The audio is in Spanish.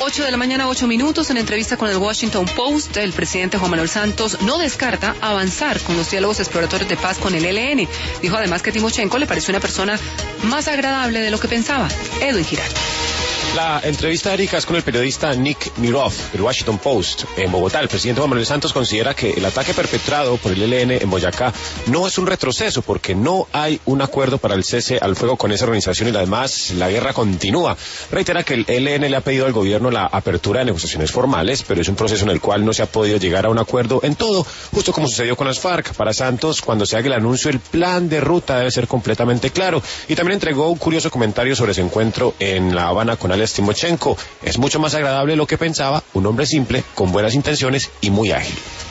8 de la mañana, 8 minutos. En entrevista con el Washington Post, el presidente Juan Manuel Santos no descarta avanzar con los diálogos exploratorios de paz con el ELN. Dijo además que Timochenko le pareció una persona más agradable de lo que pensaba. Edwin Girard. La entrevista de Erika es con el periodista Nick Mirov del Washington Post. En Bogotá, el presidente Juan Manuel Santos considera que el ataque perpetrado por el ELN en Boyacá no es un retroceso porque no hay un acuerdo para el cese al fuego con esa organización y además la guerra continúa. Reitera que el ELN le ha pedido al gobierno la apertura de negociaciones formales, pero es un proceso en el cual no se ha podido llegar a un acuerdo en todo, justo como sucedió con las FARC. Para Santos, cuando se haga el anuncio, el plan de ruta debe ser completamente claro. Y también entregó un curioso comentario sobre ese encuentro en La Habana con Alex Timochenko. Es mucho más agradable de lo que pensaba, un hombre simple, con buenas intenciones y muy ágil.